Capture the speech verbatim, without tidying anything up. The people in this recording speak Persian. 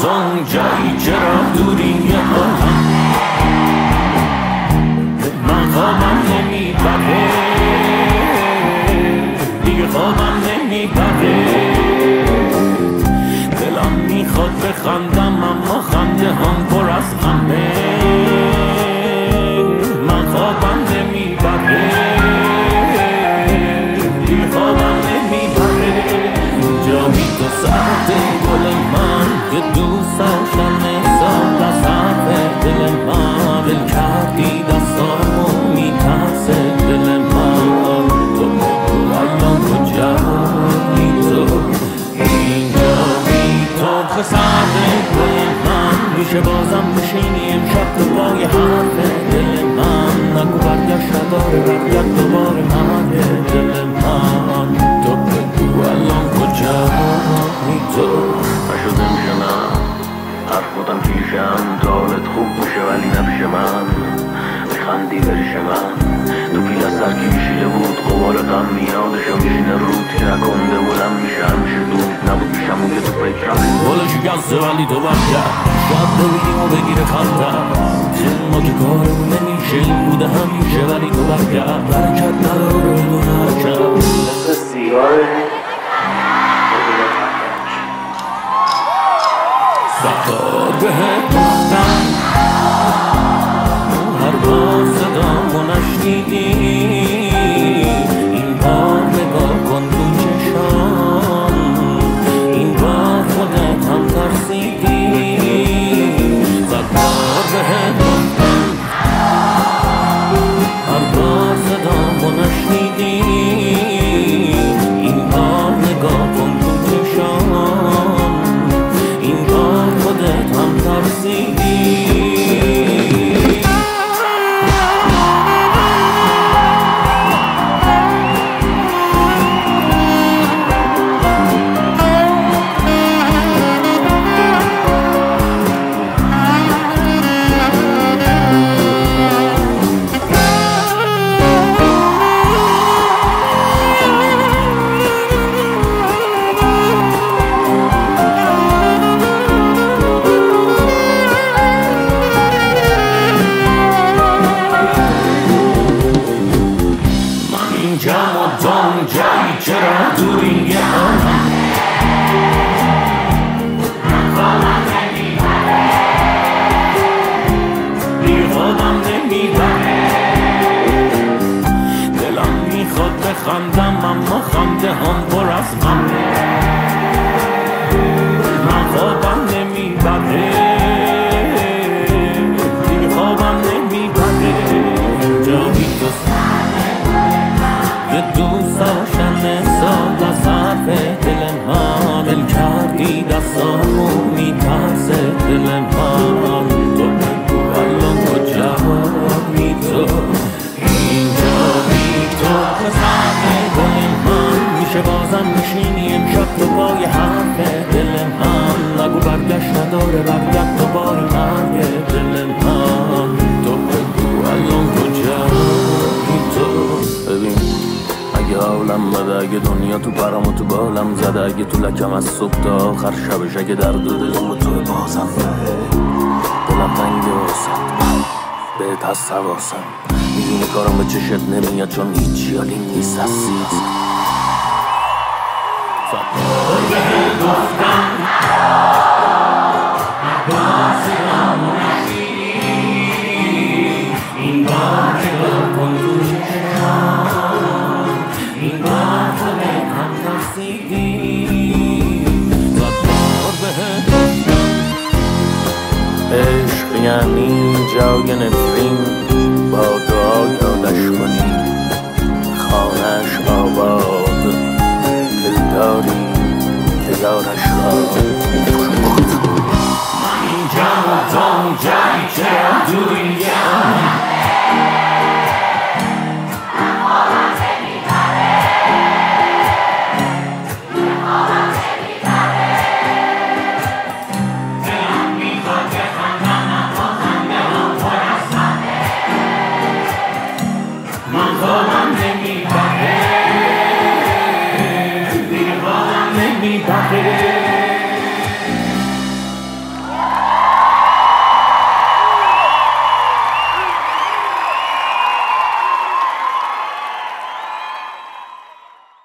دون جایی چرا دوری آهم من خوابم نمیبره دیگه خوابم نمیبره دلم میخواد بخندم اما خنده هم پر از غمه من خوابم نمیبره دیگه خوابم نمیبره جایی تو ساعت گل من که دوست داشتن سال از حرف دل من دل کردی دستامو میترسه دل من تو بگو الان کجایی تو اینجا بی تو خسرت گل من میشه بازم بشینی امشب تو پای حرف دل من نگو برگشت نداره برگرد دوباره مرگ دل من تو بگو الان کجایی تو نشده میشه من حرف بودم پیشم تا حالت خوب باشه ولی نمیشه من میخندی بریش من تو پیل از سر کشیده بود غبار غم میادشو میشینه رود که نکنده بودم میشه همیشه دود نبود میشم اون که تو فکرم بالا شکسته ولی تو برگرد شاید ببینیم و بگیره خندم ما که کارمون نمیشه این بوده همیشه ولی تو برگرد برکت نداره دون حرکت مثل سیاره سفار بهت گفتم هر بار صدامو نشنیدی این بار نگاه کن تو چشام این بار خودت هم ترسیدی سفار بهت گفتم هر بار صدامو نشنیدی این بار نگاه کن تو چشام این بار خودت هم ترسیدی جام جایی چرا دوری آهم من خوابم نمیبره دیگه خوابم نمیبره دلم میخواد بخندم اما خنده هم پر از غمه من خوابم نمیبره دیگه خوابم نمیبره جایی تو یه دوست داشتن سال از حرف دل من دل کردی دستامو میترسه دل من تو بگو الان کجایی تو اینجا بی تو خسرت گل من میشه بازم میشینی امشب تو پای حرف دل من نگو برگشت نداره برگرد دوباره مرگ دل من تو بگو الان کجایی تو ببین اگه حالم بده اگه دنیا تو پرم و تو بالم زده اگه تو لکم از صبح تا آخر شبش اگه درد و دلم و تو بازم دلم تنگه واسم بهت هست حواسم میدونی کارم به چشت نمیاد چون هیچی حالی نیست هستید فقط بهت گفتم بازم نشیدی این بار نگاه کن تو چشم این بار خودت هم ترسیدی فقط بهت گفتم عشق یعنی جای نفرین با دعا یادش کنی خانهش آباد دل داری که یارش را من اینجا و تو جایی چرا دوری آهم من خوابم نمیبره